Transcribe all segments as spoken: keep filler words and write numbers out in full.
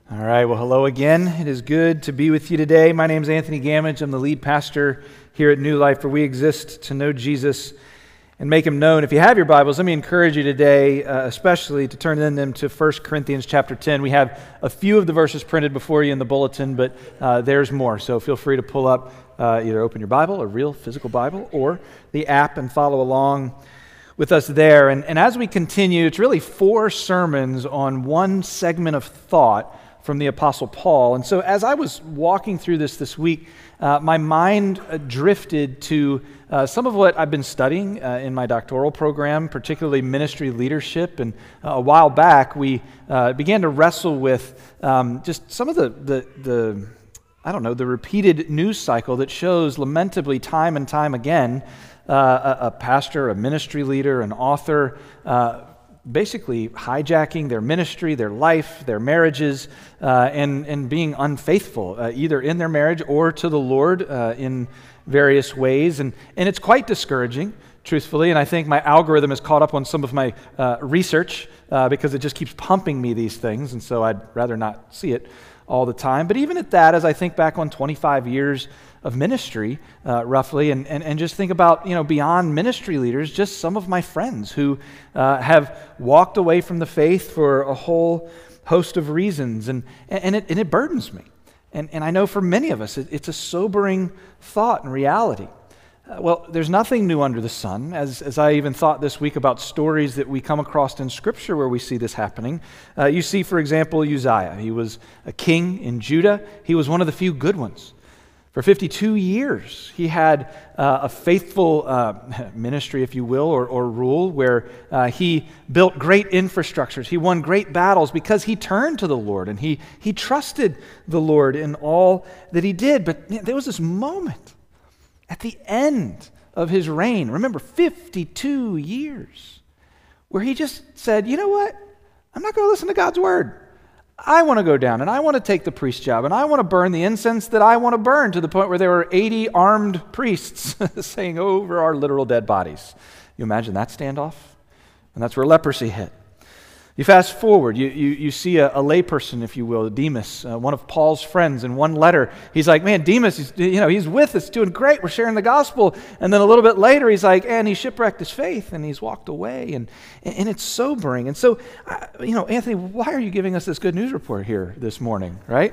All right, well, hello again. It is good to be with you today. My name is Anthony Gamage. I'm the lead pastor here at New Life, where we exist to know Jesus and make him known. If you have your Bibles, let me encourage you today, uh, especially to turn in them to First Corinthians chapter ten. We have a few of the verses printed before you in the bulletin, but uh, there's more. So feel free to pull up, uh, either open your Bible, a real physical Bible, or the app and follow along with us there. And, and as we continue, it's really four sermons on one segment of thought from the Apostle Paul. And so as I was walking through this this week, uh, my mind uh, drifted to uh, some of what I've been studying uh, in my doctoral program, particularly ministry leadership. And uh, a while back, we uh, began to wrestle with um, just some of the, the, the, I don't know, the repeated news cycle that shows lamentably time and time again uh, a, a pastor, a ministry leader, an author, uh, basically hijacking their ministry, their life, their marriages, uh, and, and being unfaithful, uh, either in their marriage or to the Lord uh, in various ways. And, and it's quite discouraging, truthfully, and I think my algorithm has caught up on some of my uh, research uh, because it just keeps pumping me these things, and so I'd rather not see it all the time. But even at that, as I think back on twenty-five years of ministry, uh, roughly, and, and, and just think about, you know, beyond ministry leaders, just some of my friends who uh, have walked away from the faith for a whole host of reasons, and, and, it, and it burdens me. And, and I know for many of us, it, it's a sobering thought and reality. Uh, well, there's nothing new under the sun, as, as I even thought this week about stories that we come across in Scripture where we see this happening. Uh, you see, for example, Uzziah. He was a king in Judah. He was one of the few good ones. For fifty-two years, he had uh, a faithful uh, ministry, if you will, or, or rule, where uh, he built great infrastructures. He won great battles because he turned to the Lord, and he, he trusted the Lord in all that he did. But man, there was this moment at the end of his reign, remember, fifty-two years, where he just said, you know what? I'm not going to listen to God's word. I want to go down, and I want to take the priest job, and I want to burn the incense that I want to burn, to the point where there were eighty armed priests saying over our literal dead bodies. You imagine that standoff? And that's where leprosy hit. You fast forward, you you, you see a, a layperson, if you will, Demas, uh, one of Paul's friends. In one letter, he's like, man, Demas, he's, you know, he's with us, doing great, we're sharing the gospel. And then a little bit later, he's like, and he shipwrecked his faith, and he's walked away. And, and it's sobering. And so, uh, you know, Anthony, why are you giving us this good news report here this morning, right?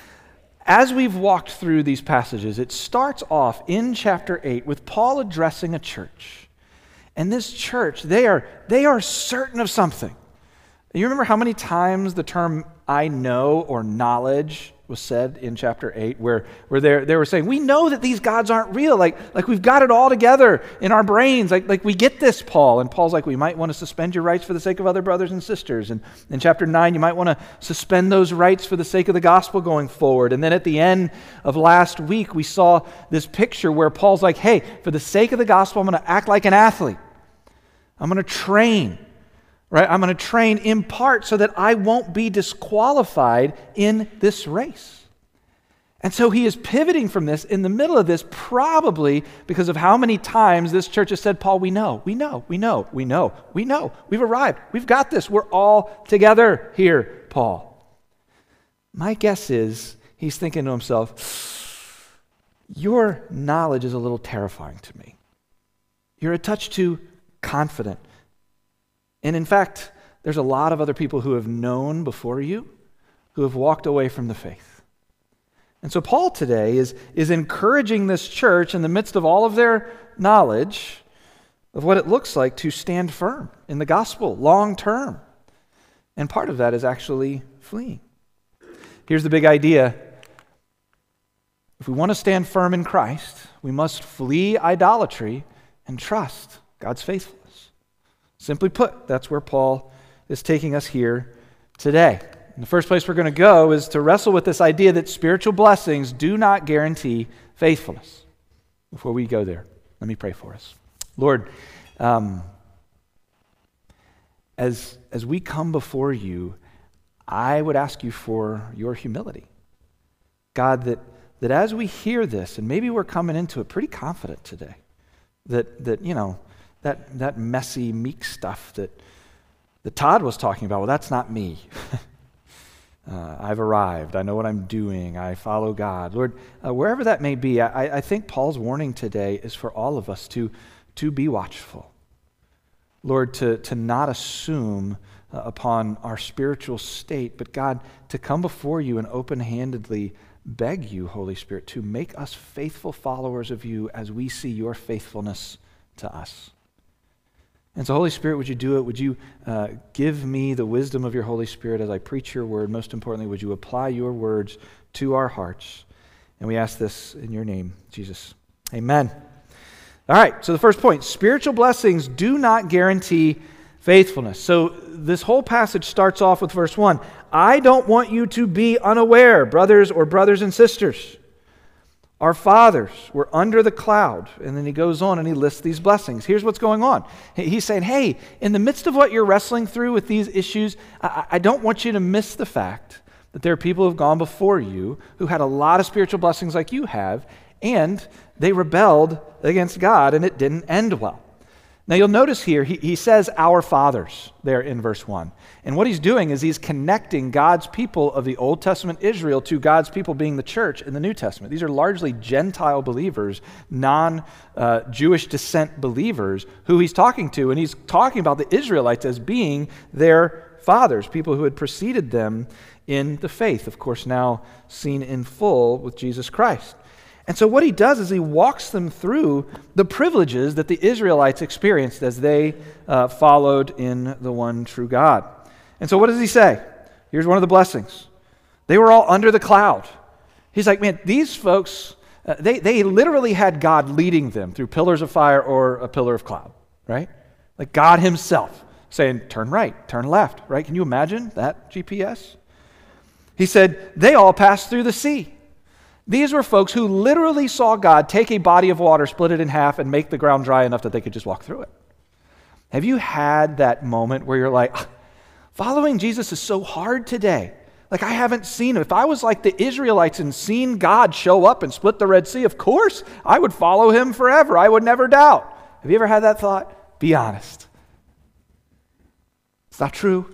As we've walked through these passages, it starts off in chapter eight with Paul addressing a church. And this church, they are they are certain of something. You remember how many times the term "I know" or knowledge was said in chapter eight, where, where they they were saying, we know that these gods aren't real, like, like we've got it all together in our brains, like, like we get this, Paul. And Paul's like, we might want to suspend your rights for the sake of other brothers and sisters. And in chapter nine, you might want to suspend those rights for the sake of the gospel going forward. And then at the end of last week, we saw this picture where Paul's like, hey, for the sake of the gospel, I'm going to act like an athlete. I'm going to train. Right? I'm going to train in part so that I won't be disqualified in this race. And so he is pivoting from this in the middle of this, probably because of how many times this church has said, Paul, we know, we know, we know, we know, we know, we've arrived, we've got this, we're all together here, Paul. My guess is he's thinking to himself, your knowledge is a little terrifying to me. You're a touch too confident. And in fact, there's a lot of other people who have known before you who have walked away from the faith. And so Paul today is, is encouraging this church in the midst of all of their knowledge of what it looks like to stand firm in the gospel long term. And part of that is actually fleeing. Here's the big idea. If we want to stand firm in Christ, we must flee idolatry and trust God's faithfulness. Simply put, that's where Paul is taking us here today. And the first place we're going to go is to wrestle with this idea that spiritual blessings do not guarantee faithfulness. Before we go there, let me pray for us. Lord, um, as, as we come before you, I would ask you for your humility. God, that, that as we hear this, and maybe we're coming into it pretty confident today, that, that you know, That that messy, meek stuff that, that Todd was talking about, well, that's not me. Uh, I've arrived. I know what I'm doing. I follow God. Lord, uh, wherever that may be, I, I think Paul's warning today is for all of us to, to be watchful. Lord, to, to not assume uh, upon our spiritual state, but God, to come before you and open-handedly beg you, Holy Spirit, to make us faithful followers of you as we see your faithfulness to us. And so, Holy Spirit, would you do it? Would you uh, give me the wisdom of your Holy Spirit as I preach your word? Most importantly, would you apply your words to our hearts? And we ask this in your name, Jesus. Amen. All right, so the first point, spiritual blessings do not guarantee faithfulness. So this whole passage starts off with verse one. I don't want you to be unaware, brothers or brothers and sisters. Our fathers were under the cloud. And then he goes on and he lists these blessings. Here's what's going on. He's saying, hey, in the midst of what you're wrestling through with these issues, I, I don't want you to miss the fact that there are people who have gone before you who had a lot of spiritual blessings like you have, and they rebelled against God, and it didn't end well. Now you'll notice here, he, he says our fathers there in verse one. And what he's doing is he's connecting God's people of the Old Testament Israel to God's people being the church in the New Testament. These are largely Gentile believers, non-Jewish uh, descent believers who he's talking to. And he's talking about the Israelites as being their fathers, people who had preceded them in the faith, of course now seen in full with Jesus Christ. And so what he does is he walks them through the privileges that the Israelites experienced as they uh, followed in the one true God. And so what does he say? Here's one of the blessings. They were all under the cloud. He's like, man, these folks, uh, they, they literally had God leading them through pillars of fire or a pillar of cloud, right? Like God himself saying, turn right, turn left, right? Can you imagine that G P S? He said, they all passed through the sea. These were folks who literally saw God take a body of water, split it in half, and make the ground dry enough that they could just walk through it. Have you had that moment where you're like, following Jesus is so hard today? Like, I haven't seen him. If I was like the Israelites and seen God show up and split the Red Sea, of course, I would follow him forever. I would never doubt. Have you ever had that thought? Be honest. It's not true.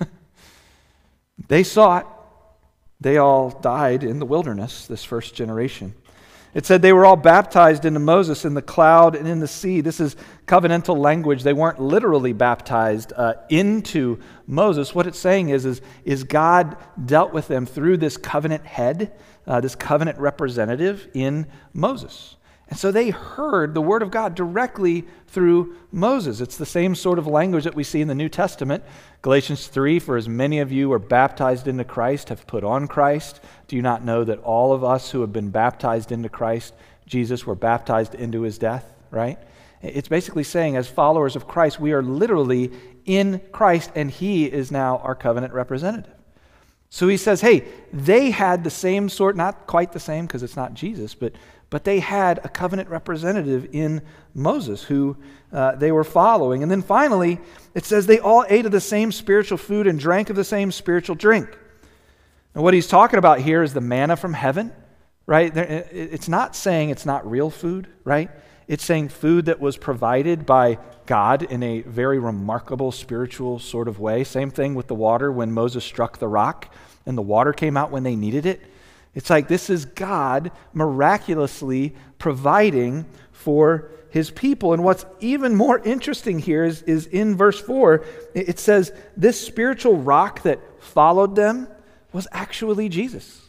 They saw it. They all died in the wilderness, this first generation. It said they were all baptized into Moses in the cloud and in the sea. This is covenantal language. They weren't literally baptized uh, into Moses. What it's saying is, is, is God dealt with them through this covenant head, uh, this covenant representative in Moses. And so they heard the word of God directly through Moses. It's the same sort of language that we see in the New Testament. Galatians three, for as many of you are baptized into Christ, have put on Christ. Do you not know that all of us who have been baptized into Christ, Jesus, were baptized into his death, right? It's basically saying as followers of Christ, we are literally in Christ, and he is now our covenant representative. So he says, hey, they had the same sort, not quite the same because it's not Jesus, but But they had a covenant representative in Moses who uh, they were following. And then finally, it says they all ate of the same spiritual food and drank of the same spiritual drink. And what he's talking about here is the manna from heaven, right? It's not saying it's not real food, right? It's saying food that was provided by God in a very remarkable spiritual sort of way. Same thing with the water when Moses struck the rock and the water came out when they needed it. It's like this is God miraculously providing for his people. And what's even more interesting here is, is in verse four, it says this spiritual rock that followed them was actually Jesus.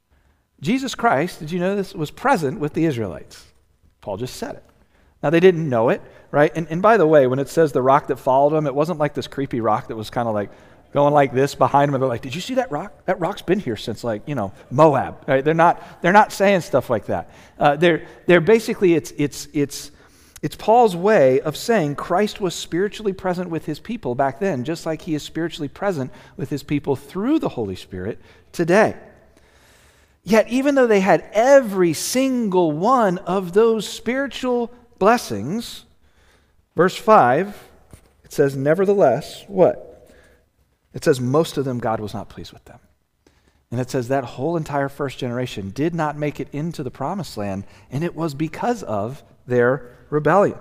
Jesus Christ, did you know this, was present with the Israelites. Paul just said it. Now they didn't know it, right? And, and by the way, when it says the rock that followed them, it wasn't like this creepy rock that was kind of like going like this behind them, and they're like, did you see that rock? That rock's been here since, like, you know, Moab. Right? They're not they're not saying stuff like that. Uh, they're they're basically it's it's it's it's Paul's way of saying Christ was spiritually present with his people back then, just like he is spiritually present with his people through the Holy Spirit today. Yet, even though they had every single one of those spiritual blessings, verse five, it says, nevertheless, what? It says most of them, God was not pleased with them. And it says that whole entire first generation did not make it into the promised land, and it was because of their rebellion.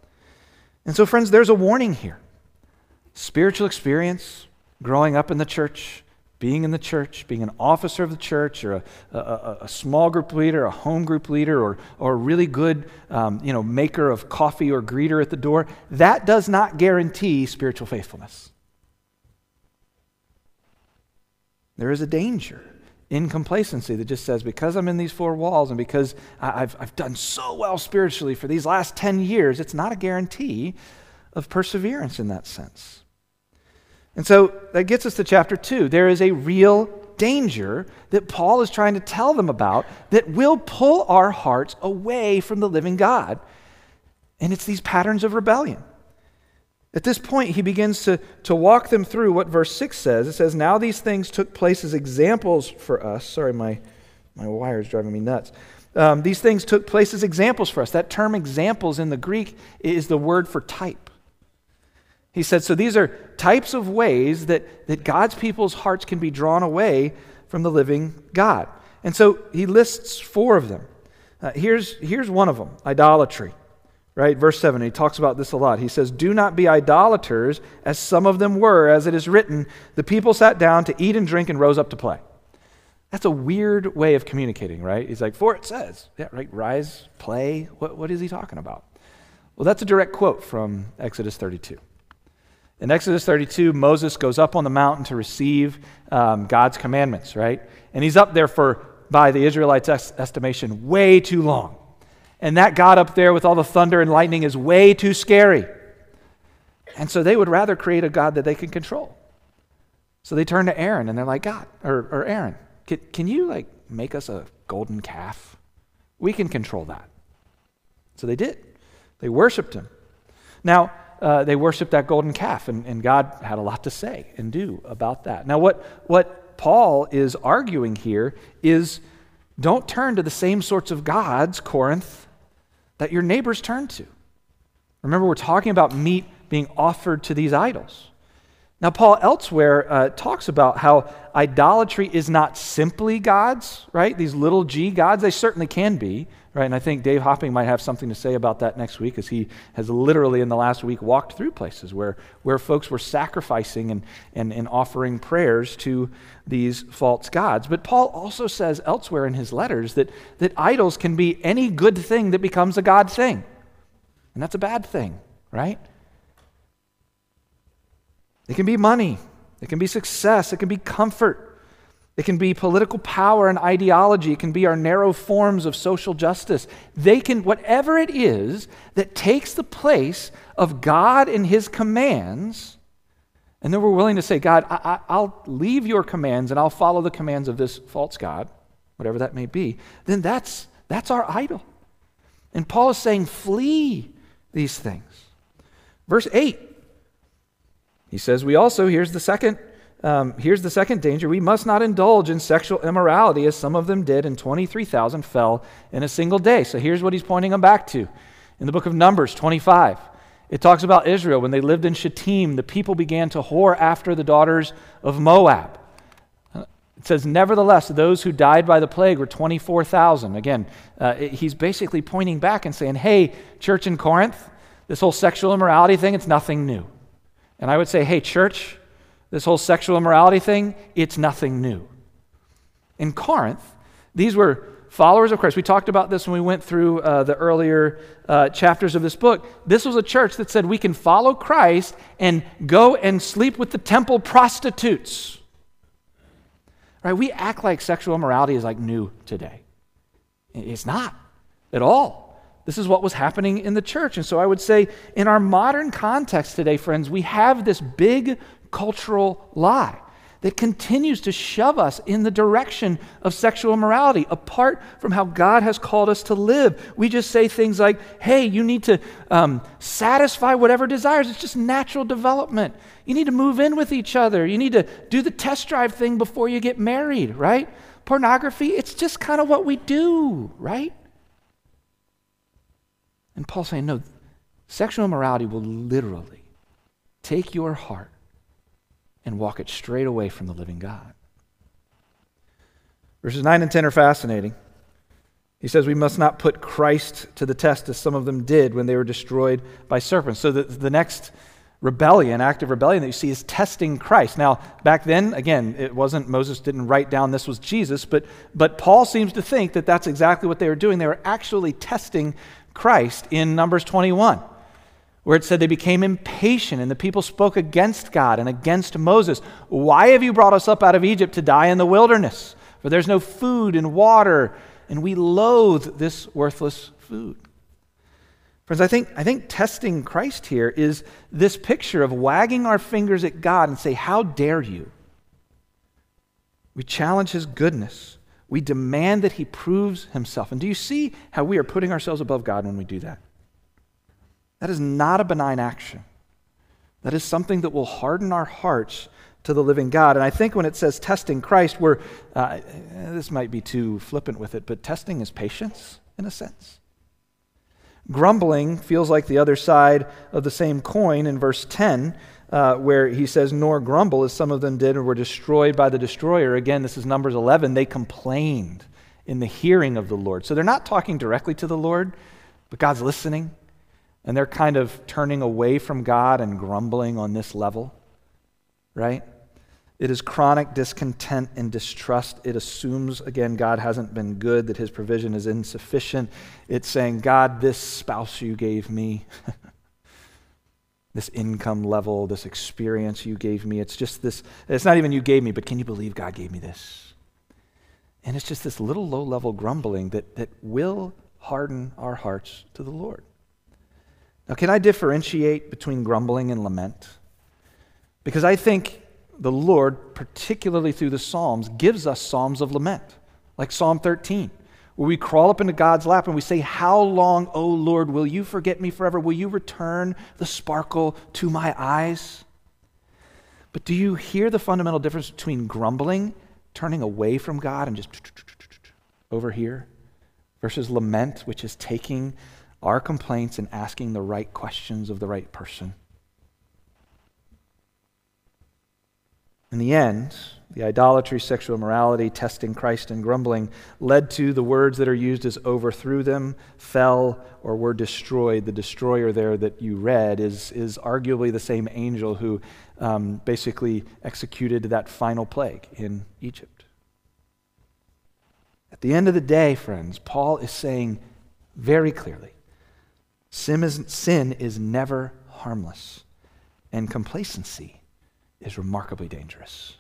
And so, friends, there's a warning here. Spiritual experience, growing up in the church, being in the church, being an officer of the church, or a, a, a small group leader, a home group leader, or, or a really good um, you know, maker of coffee or greeter at the door, that does not guarantee spiritual faithfulness. There is a danger in complacency that just says, because I'm in these four walls and because I've, I've done so well spiritually for these last ten years, it's not a guarantee of perseverance in that sense. And so that gets us to chapter two. There is a real danger that Paul is trying to tell them about that will pull our hearts away from the living God. And it's these patterns of rebellion. At this point, he begins to, to walk them through what verse six says. It says, now these things took place as examples for us. Sorry, my, my wire is driving me nuts. Um, these things took place as examples for us. That term examples in the Greek is the word for type. He said, so these are types of ways that, that God's people's hearts can be drawn away from the living God. And so he lists four of them. Uh, here's, here's one of them, idolatry. Right, verse seven, he talks about this a lot. He says, do not be idolaters, as some of them were, as it is written, the people sat down to eat and drink and rose up to play. That's a weird way of communicating, right? He's like, for it says, yeah, right, rise, play. What, what is he talking about? Well, that's a direct quote from Exodus thirty-two. In Exodus thirty-two, Moses goes up on the mountain to receive um, God's commandments, right? And he's up there for, by the Israelites' estimation, way too long. And that God up there with all the thunder and lightning is way too scary. And so they would rather create a God that they can control. So they turn to Aaron and they're like, God, or, or Aaron, can, can you like make us a golden calf? We can control that. So they did. They worshiped him. Now, uh, they worshiped that golden calf, and, and God had a lot to say and do about that. Now, what, what Paul is arguing here is, don't turn to the same sorts of gods, Corinth, that your neighbors turn to. Remember, we're talking about meat being offered to these idols. Now, Paul elsewhere uh, talks about how idolatry is not simply gods, right? These little g gods, they certainly can be, right? And I think Dave Hopping might have something to say about that next week, as he has literally in the last week walked through places where, where folks were sacrificing and, and, and offering prayers to these false gods. But Paul also says elsewhere in his letters that, that idols can be any good thing that becomes a God thing. And that's a bad thing, right? It can be money. It can be success. It can be comfort. It can be political power and ideology. It can be our narrow forms of social justice. They can, whatever it is that takes the place of God and his commands, and then we're willing to say, God, I, I, I'll leave your commands and I'll follow the commands of this false god, whatever that may be, then that's, that's our idol. And Paul is saying, flee these things. Verse eight, he says, we also, here's the second Um, here's the second danger. We must not indulge in sexual immorality, as some of them did, and twenty-three thousand fell in a single day. So here's what he's pointing them back to. In the book of Numbers twenty-five, it talks about Israel. When they lived in Shittim, the people began to whore after the daughters of Moab. It says, nevertheless, those who died by the plague were twenty-four thousand. Again, uh, he's basically pointing back and saying, hey, church in Corinth, this whole sexual immorality thing, it's nothing new. And I would say, hey, church, this whole sexual immorality thing, it's nothing new. In Corinth, these were followers of Christ. We talked about this when we went through uh, the earlier uh, chapters of this book. This was a church that said we can follow Christ and go and sleep with the temple prostitutes. Right? We act like sexual immorality is like new today. It's not at all. This is what was happening in the church. And so I would say in our modern context today, friends, we have this big cultural lie that continues to shove us in the direction of sexual immorality, apart from how God has called us to live. We just say things like, hey, you need to um, satisfy whatever desires. It's just natural development. You need to move in with each other. You need to do the test drive thing before you get married, right? Pornography, it's just kind of what we do, right? And Paul's saying, no, sexual immorality will literally take your heart and walk it straight away from the living God. Verses nine and ten are fascinating. He says we must not put Christ to the test, as some of them did when they were destroyed by serpents. So the, the next rebellion, active rebellion that you see is testing Christ. Now, back then, again, it wasn't, Moses didn't write down this was Jesus, but, but Paul seems to think that that's exactly what they were doing. They were actually testing Christ in Numbers twenty-one, where it said they became impatient and the people spoke against God and against Moses. Why have you brought us up out of Egypt to die in the wilderness? For there's no food and water, and we loathe this worthless food. Friends, I think, I think testing Christ here is this picture of wagging our fingers at God and say, how dare you? We challenge his goodness. We demand that he proves himself. And do you see how we are putting ourselves above God when we do that? That is not a benign action. That is something that will harden our hearts to the living God. And I think when it says testing Christ, we're, uh, this might be too flippant with it, but testing is patience in a sense. Grumbling feels like the other side of the same coin in verse ten, uh, where he says, nor grumble as some of them did and were destroyed by the destroyer. Again, this is Numbers eleven. They complained in the hearing of the Lord. So they're not talking directly to the Lord, but God's listening, and they're kind of turning away from God and grumbling on this level, right? It is chronic discontent and distrust. It assumes, again, God hasn't been good, that his provision is insufficient. It's saying, God, this spouse you gave me, this income level, this experience you gave me, it's just this, it's not even you gave me, but can you believe God gave me this? And it's just this little low-level grumbling that, that will harden our hearts to the Lord. Now, can I differentiate between grumbling and lament? Because I think the Lord, particularly through the Psalms, gives us psalms of lament, like Psalm thirteen, where we crawl up into God's lap and we say, how long, O Lord, will you forget me forever? Will you return the sparkle to my eyes? But do you hear the fundamental difference between grumbling, turning away from God and just over here, versus lament, which is taking our complaints and asking the right questions of the right person? In the end, the idolatry, sexual immorality, testing Christ, and grumbling led to the words that are used as overthrew them, fell, or were destroyed. The destroyer there that you read is, is arguably the same angel who um, basically executed that final plague in Egypt. At the end of the day, friends, Paul is saying very clearly, sin is, sin is never harmless, and complacency is remarkably dangerous.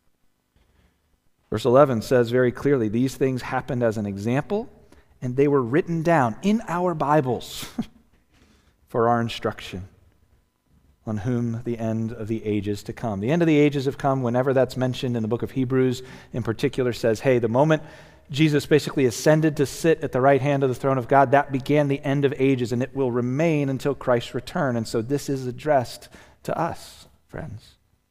Verse eleven says very clearly, these things happened as an example, and they were written down in our Bibles for our instruction, on whom the end of the ages to come. The end of the ages have come whenever that's mentioned in the book of Hebrews, in particular says, hey, the moment Jesus basically ascended to sit at the right hand of the throne of God, that began the end of ages, and it will remain until Christ's return. And so this is addressed to us, friends.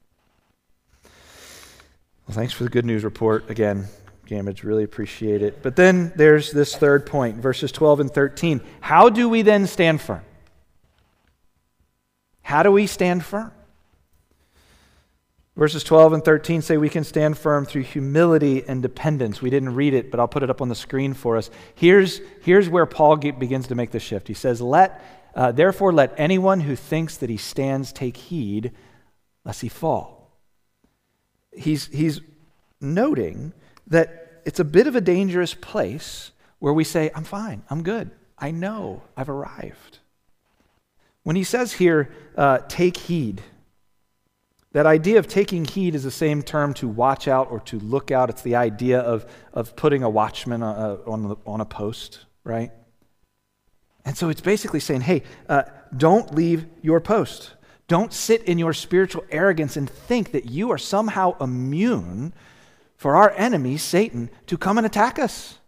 Well, thanks for the good news report. Again, Gamage, really appreciate it. But then there's this third point, verses twelve and thirteen. How do we then stand firm? How do we stand firm? Verses twelve and thirteen say we can stand firm through humility and dependence. We didn't read it, but I'll put it up on the screen for us. Here's, here's where Paul get, begins to make the shift. He says, "Let uh, therefore let anyone who thinks that he stands take heed, lest he fall." He's, he's noting that it's a bit of a dangerous place where we say, I'm fine, I'm good, I know, I've arrived. When he says here, uh, take heed, that idea of taking heed is the same term to watch out or to look out. It's the idea of, of putting a watchman uh, on, the, on a post, right? And so it's basically saying, hey, uh, don't leave your post. Don't sit in your spiritual arrogance and think that you are somehow immune for our enemy, Satan, to come and attack us.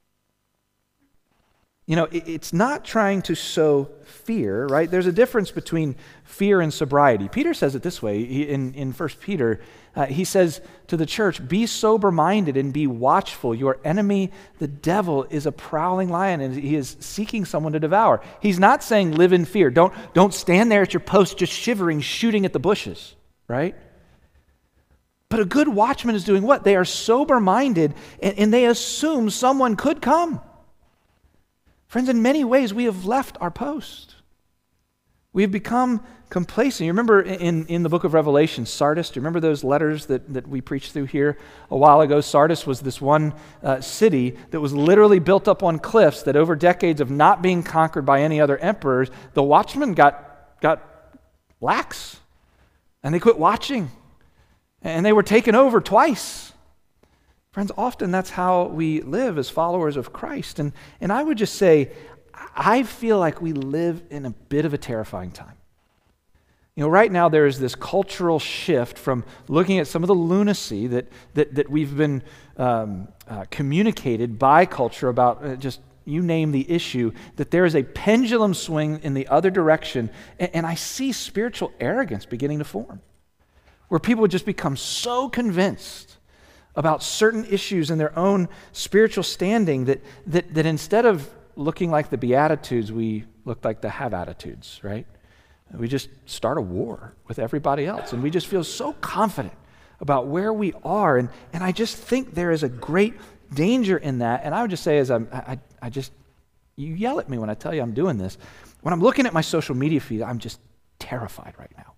You know, it's not trying to sow fear, right? There's a difference between fear and sobriety. Peter says it this way in, in First Peter. Uh, he says to the church, be sober-minded and be watchful. Your enemy, the devil, is a prowling lion and he is seeking someone to devour. He's not saying live in fear. Don't, don't stand there at your post just shivering, shooting at the bushes, right? But a good watchman is doing what? They are sober-minded and, and they assume someone could come. Friends, in many ways, we have left our post. We have become complacent. You remember in, in the book of Revelation, Sardis, do you remember those letters that, that we preached through here a while ago? Sardis was this one uh, city that was literally built up on cliffs that over decades of not being conquered by any other emperors, the watchmen got, got lax, and they quit watching, and they were taken over twice. Friends, often that's how we live as followers of Christ. And, and I would just say, I feel like we live in a bit of a terrifying time. You know, right now there is this cultural shift from looking at some of the lunacy that that, that we've been um, uh, communicated by culture about uh, just, you name the issue, that there is a pendulum swing in the other direction. And, and I see spiritual arrogance beginning to form, where people would just become so convinced about certain issues in their own spiritual standing that that, that instead of looking like the Beatitudes, we look like the have-attitudes, right? We just start a war with everybody else, and we just feel so confident about where we are, and, and I just think there is a great danger in that. And I would just say, as I'm, I, I just, you yell at me when I tell you I'm doing this. When I'm looking at my social media feed, I'm just terrified right now.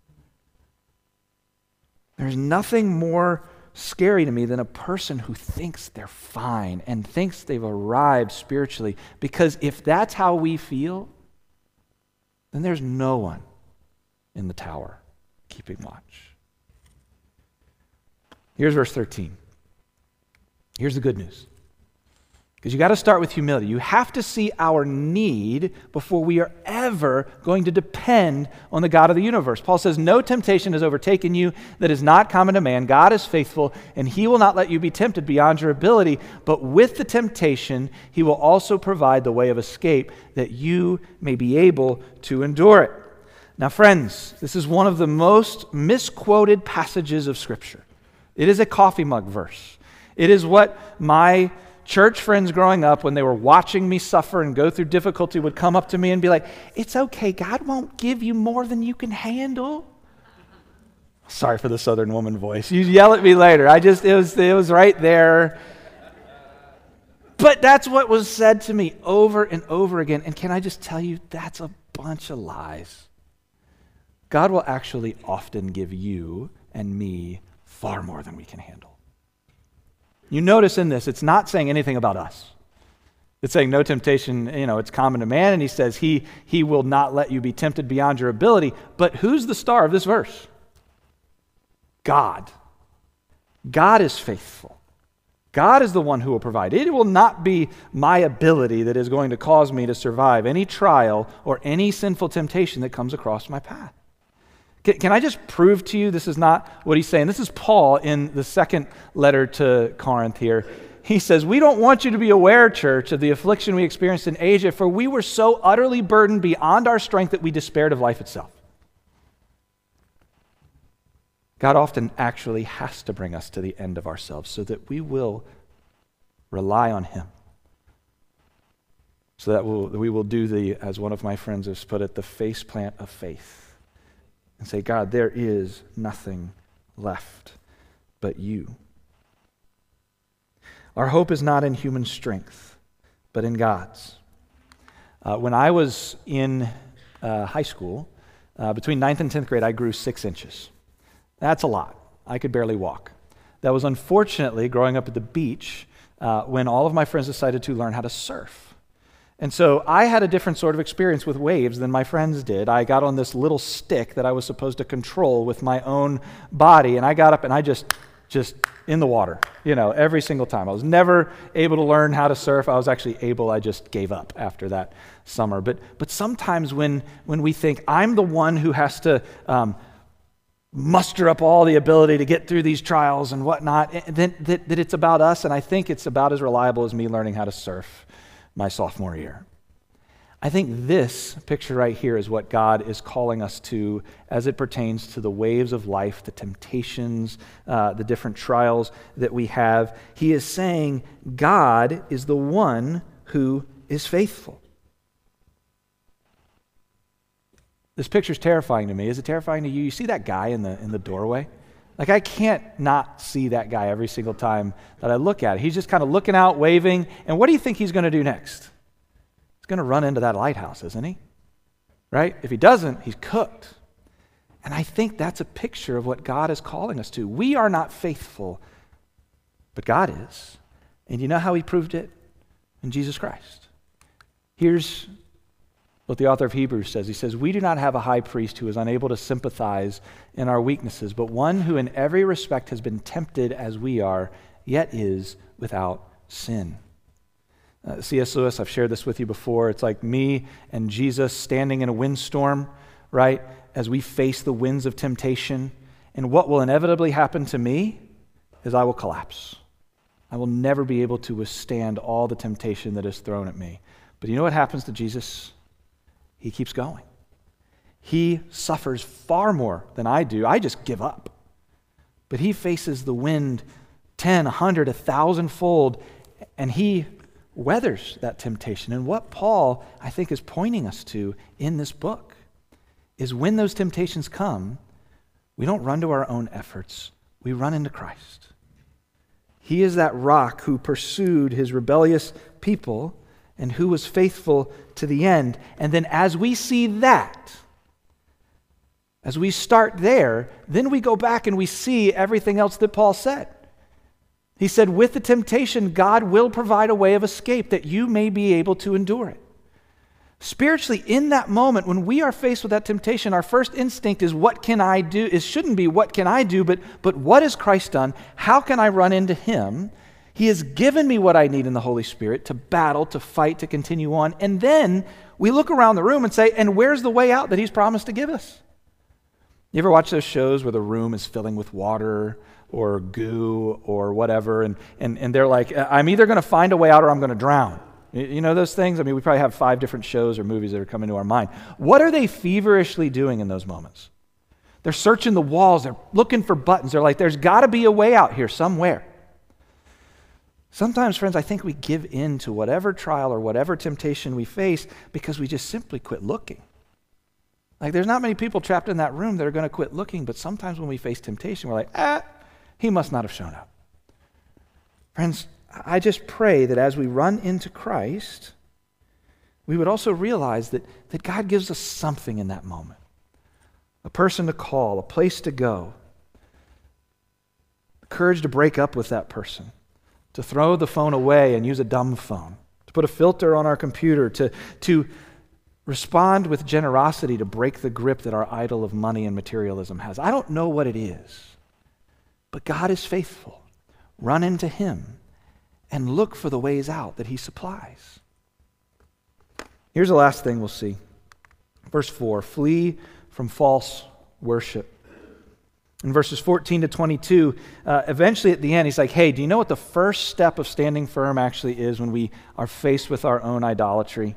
There's nothing more scary to me than a person who thinks they're fine and thinks they've arrived spiritually, because if that's how we feel, then there's no one in the tower keeping watch. Here's verse thirteen. Here's the good news. Because you got to start with humility. You have to see our need before we are ever going to depend on the God of the universe. Paul says, no temptation has overtaken you that is not common to man. God is faithful, and he will not let you be tempted beyond your ability. But with the temptation, he will also provide the way of escape that you may be able to endure it. Now, friends, this is one of the most misquoted passages of Scripture. It is a coffee mug verse. It is what my church friends growing up, when they were watching me suffer and go through difficulty, would come up to me and be like, it's okay, God won't give you more than you can handle. Sorry for the Southern woman voice. You yell at me later. I just, it was, it was right there. But that's what was said to me over and over again. And can I just tell you, that's a bunch of lies. God will actually often give you and me far more than we can handle. You notice in this, it's not saying anything about us. It's saying no temptation, you know, it's common to man, and he says he, he will not let you be tempted beyond your ability. But who's the star of this verse? God. God is faithful. God is the one who will provide. It will not be my ability that is going to cause me to survive any trial or any sinful temptation that comes across my path. Can I just prove to you this is not what he's saying? This is Paul in the second letter to Corinth here. He says, we don't want you to be aware, church, of the affliction we experienced in Asia, for we were so utterly burdened beyond our strength that we despaired of life itself. God often actually has to bring us to the end of ourselves so that we will rely on him. So that we'll, we will do the, as one of my friends has put it, the faceplant of faith. And say, God, there is nothing left but you. Our hope is not in human strength, but in God's. Uh, when I was in uh, high school, uh, between ninth and tenth grade, I grew six inches. That's a lot. I could barely walk. That was unfortunately growing up at the beach uh, when all of my friends decided to learn how to surf. And so I had a different sort of experience with waves than my friends did. I got on this little stick that I was supposed to control with my own body, and I got up and I just, just in the water, you know, every single time. I was never able to learn how to surf. I was actually able, I just gave up after that summer. But but sometimes when, when we think, I'm the one who has to um, muster up all the ability to get through these trials and whatnot, then that, that it's about us, and I think it's about as reliable as me learning how to surf my sophomore year. I think this picture right here is what God is calling us to as it pertains to the waves of life, the temptations, uh, the different trials that we have. He is saying God is the one who is faithful. This picture's terrifying to me. Is it terrifying to you? You see that guy in the in the doorway? Like, I can't not see that guy every single time that I look at it. He's just kind of looking out, waving, and what do you think he's going to do next? He's going to run into that lighthouse, isn't he? Right? If he doesn't, he's cooked. And I think that's a picture of what God is calling us to. We are not faithful, but God is. And you know how he proved it? In Jesus Christ. Here's what the author of Hebrews says. He says, we do not have a high priest who is unable to sympathize in our weaknesses, but one who in every respect has been tempted as we are, yet is without sin. Uh, C S Lewis, I've shared this with you before. It's like me and Jesus standing in a windstorm, right? As we face the winds of temptation. And what will inevitably happen to me is I will collapse. I will never be able to withstand all the temptation that is thrown at me. But you know what happens to Jesus? He keeps going. He suffers far more than I do. I just give up. But he faces the wind ten, a hundred, a thousand-fold, and he weathers that temptation. And what Paul, I think, is pointing us to in this book is when those temptations come, we don't run to our own efforts. We run into Christ. He is that rock who pursued his rebellious people and who was faithful to the end. And then as we see that, as we start there, then we go back and we see everything else that Paul said. He said, with the temptation, God will provide a way of escape that you may be able to endure it. Spiritually, in that moment, when we are faced with that temptation, our first instinct is, what can I do? It shouldn't be, what can I do? But, but what has Christ done? How can I run into him? He has given me what I need in the Holy Spirit to battle, to fight, to continue on. And then we look around the room and say, and where's the way out that he's promised to give us? You ever watch those shows where the room is filling with water or goo or whatever, and, and, and they're like, I'm either going to find a way out or I'm going to drown. You know those things? I mean, we probably have five different shows or movies that are coming to our mind. What are they feverishly doing in those moments? They're searching the walls. They're looking for buttons. They're like, there's got to be a way out here somewhere. Sometimes, friends, I think we give in to whatever trial or whatever temptation we face because we just simply quit looking. Like, there's not many people trapped in that room that are going to quit looking, but sometimes when we face temptation, we're like, ah, he must not have shown up. Friends, I just pray that as we run into Christ, we would also realize that, that God gives us something in that moment. A person to call, a place to go, the courage to break up with that person, to throw the phone away and use a dumb phone, to put a filter on our computer, to, to respond with generosity to break the grip that our idol of money and materialism has. I don't know what it is, but God is faithful. Run into him and look for the ways out that he supplies. Here's the last thing we'll see. Verse four, flee from false worship. In verses fourteen to twenty-two, uh, eventually at the end, he's like, hey, do you know what the first step of standing firm actually is when we are faced with our own idolatry?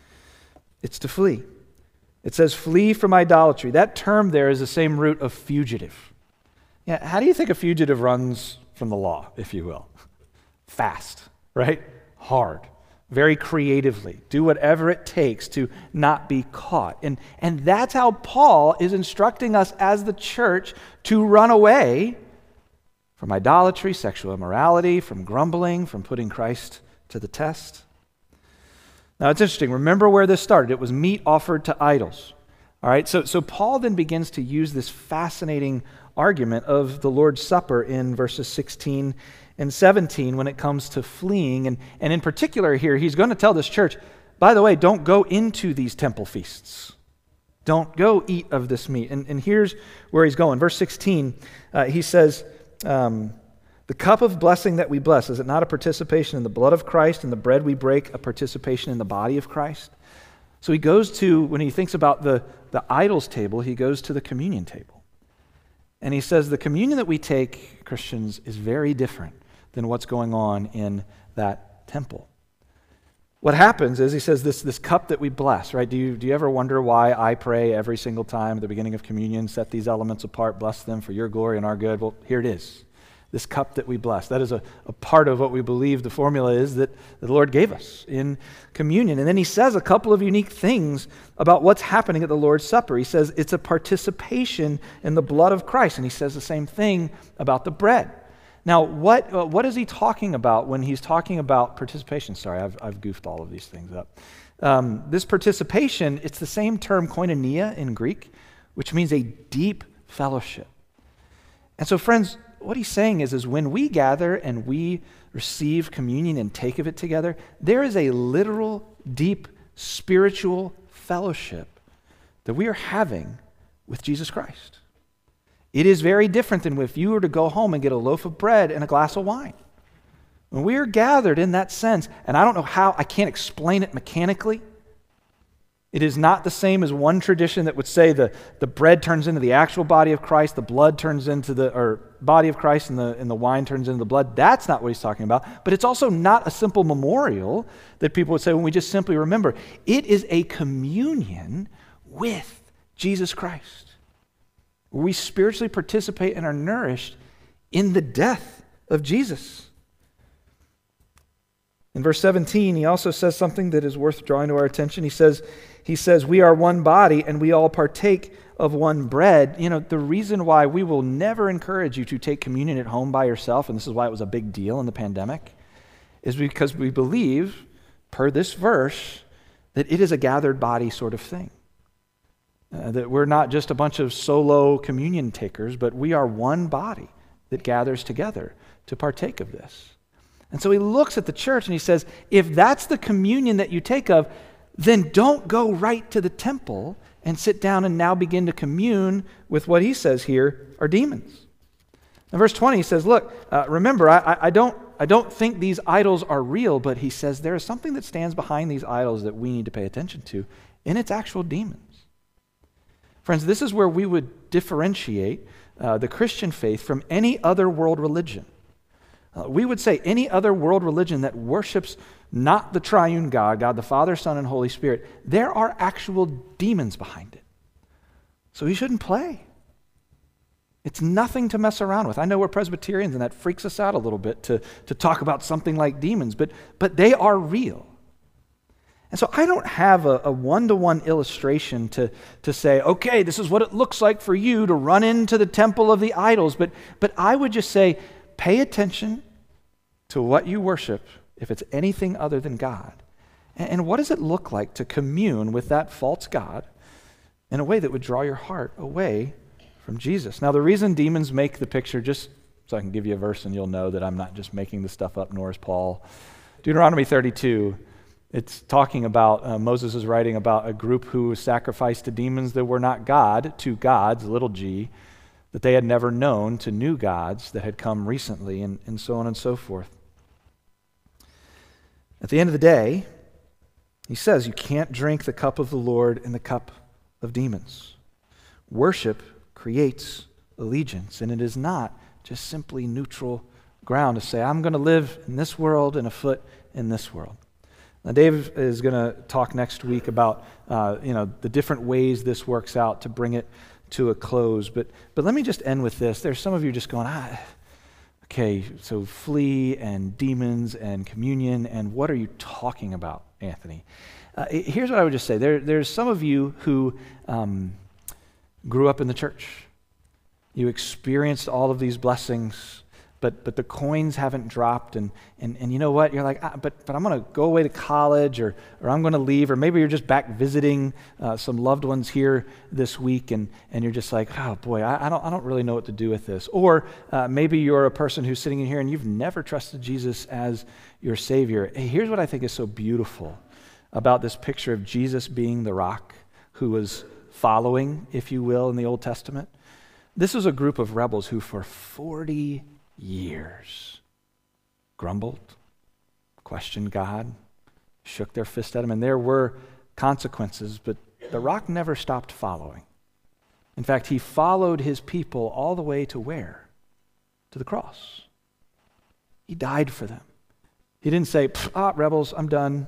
It's to flee. It says flee from idolatry. That term there is the same root of fugitive. Yeah, how do you think a fugitive runs from the law, if you will? Fast, right? Hard, very creatively. Do whatever it takes to not be caught. And, and that's how Paul is instructing us as the church to run away from idolatry, sexual immorality, from grumbling, from putting Christ to the test. Now, it's interesting. Remember where this started. It was meat offered to idols. All right, so, so Paul then begins to use this fascinating argument of the Lord's Supper in verses sixteen and seventeen when it comes to fleeing. And, and in particular here, he's going to tell this church, by the way, don't go into these temple feasts. Don't go eat of this meat. And, and here's where he's going. Verse sixteen, uh, he says, um, the cup of blessing that we bless, is it not a participation in the blood of Christ, and the bread we break a participation in the body of Christ? So he goes to, when he thinks about the, the idols table, he goes to the communion table. And he says the communion that we take, Christians, is very different than what's going on in that temple. What happens is, he says, this, this cup that we bless, right? Do you, do you ever wonder why I pray every single time at the beginning of communion, set these elements apart, bless them for your glory and our good? Well, here it is. This cup that we bless. That is a, a part of what we believe the formula is that the Lord gave us in communion. And then he says a couple of unique things about what's happening at the Lord's Supper. He says it's a participation in the blood of Christ. And he says the same thing about the bread. Now, what uh, what is he talking about when he's talking about participation? Sorry, I've, I've goofed all of these things up. Um, this participation, it's the same term koinonia in Greek, which means a deep fellowship. And so, friends, what he's saying is, is when we gather and we receive communion and take of it together, there is a literal, deep, spiritual fellowship that we are having with Jesus Christ. It is very different than if you were to go home and get a loaf of bread and a glass of wine. When we are gathered in that sense, and I don't know how, I can't explain it mechanically, it is not the same as one tradition that would say the, the bread turns into the actual body of Christ, the blood turns into the, or body of Christ and the, and the wine turns into the blood. That's not what he's talking about. But it's also not a simple memorial that people would say when we just simply remember. It is a communion with Jesus Christ, where we spiritually participate and are nourished in the death of Jesus. In verse seventeen, he also says something that is worth drawing to our attention. He says, he says, we are one body and we all partake of one bread. You know, the reason why we will never encourage you to take communion at home by yourself, and this is why it was a big deal in the pandemic, is because we believe, per this verse, that it is a gathered body sort of thing. Uh, that we're not just a bunch of solo communion takers, but we are one body that gathers together to partake of this. And so he looks at the church and he says, if that's the communion that you take of, then don't go right to the temple and sit down and now begin to commune with what he says here are demons. In verse twenty, he says, look, uh, remember, I, I, don't, I don't think these idols are real, but he says there is something that stands behind these idols that we need to pay attention to, and it's actual demons. Friends, this is where we would differentiate uh, the Christian faith from any other world religion. Uh, we would say any other world religion that worships not the triune God, God the Father, Son, and Holy Spirit, there are actual demons behind it. So we shouldn't play. It's nothing to mess around with. I know we're Presbyterians and that freaks us out a little bit to, to talk about something like demons, but, but they are real. And so I don't have a, a one-to-one illustration to, to say, okay, this is what it looks like for you to run into the temple of the idols, but, but I would just say, pay attention to what you worship if it's anything other than God. And, and what does it look like to commune with that false God in a way that would draw your heart away from Jesus? Now, the reason demons make the picture, just so I can give you a verse and you'll know that I'm not just making this stuff up, nor is Paul. Deuteronomy thirty-two, it's talking about, uh, Moses is writing about a group who sacrificed to demons that were not God, to gods, little g, that they had never known, to new gods that had come recently, and, and so on and so forth. At the end of the day, he says you can't drink the cup of the Lord and the cup of demons. Worship creates allegiance, and it is not just simply neutral ground to say, I'm going to live in this world and a foot in this world. Now, Dave is going to talk next week about uh, you know the different ways this works out to bring it to a close. But but let me just end with this. There's some of you just going, ah, okay, so flee and demons and communion, and what are you talking about, Anthony? Uh, here's what I would just say. There, there's some of you who um, grew up in the church. You experienced all of these blessings, but but the coins haven't dropped, and and, and you know what? You're like, ah, but but I'm going to go away to college, or or I'm going to leave, or maybe you're just back visiting uh, some loved ones here this week, and and you're just like, oh boy, I, I don't I don't really know what to do with this. Or uh, maybe you're a person who's sitting in here and you've never trusted Jesus as your Savior. Hey, here's what I think is so beautiful about this picture of Jesus being the rock who was following, if you will, in the Old Testament. This was a group of rebels who for forty years grumbled, questioned God, shook their fist at him, and there were consequences, but the rock never stopped following. In fact, he followed his people all the way to where? To the cross. He died for them. He didn't say, ah, rebels, I'm done.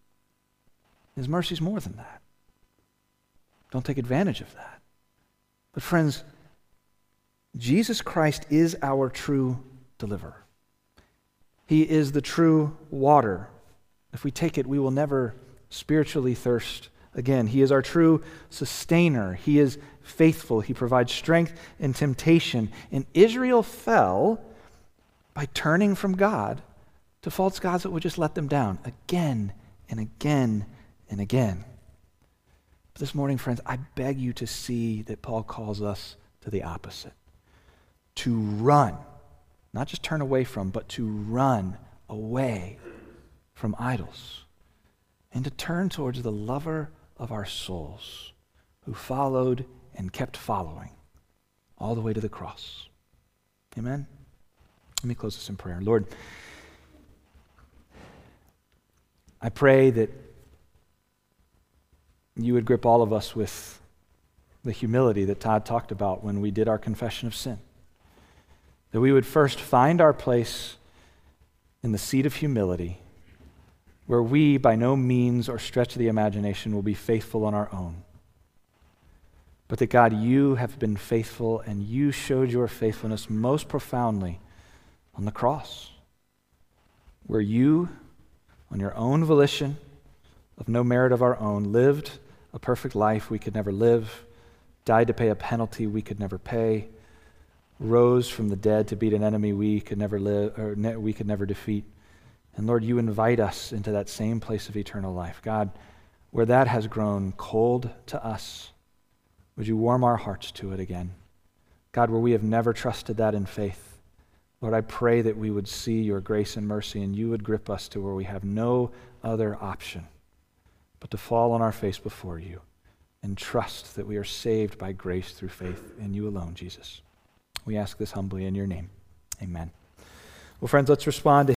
His mercy's more than that. Don't take advantage of that. But friends, Jesus Christ is our true deliverer. He is the true water. If we take it, we will never spiritually thirst again. He is our true sustainer. He is faithful. He provides strength in temptation. And Israel fell by turning from God to false gods that would just let them down again and again and again. But this morning, friends, I beg you to see that Paul calls us to the opposite. To run, not just turn away from, but to run away from idols and to turn towards the lover of our souls who followed and kept following all the way to the cross. Amen? Let me close this in prayer. Lord, I pray that you would grip all of us with the humility that Todd talked about when we did our confession of sin. That we would first find our place in the seat of humility, where we, by no means or stretch of the imagination, will be faithful on our own. But that, God, you have been faithful, and you showed your faithfulness most profoundly on the cross, where you, on your own volition, of no merit of our own, lived a perfect life we could never live, died to pay a penalty we could never pay, rose from the dead to beat an enemy we could never live or ne- we could never defeat. And Lord, you invite us into that same place of eternal life. God, where that has grown cold to us, would you warm our hearts to it again? God, where we have never trusted that in faith, Lord, I pray that we would see your grace and mercy and you would grip us to where we have no other option but to fall on our face before you and trust that we are saved by grace through faith in you alone, Jesus. We ask this humbly in your name. Amen. Well, friends, let's respond to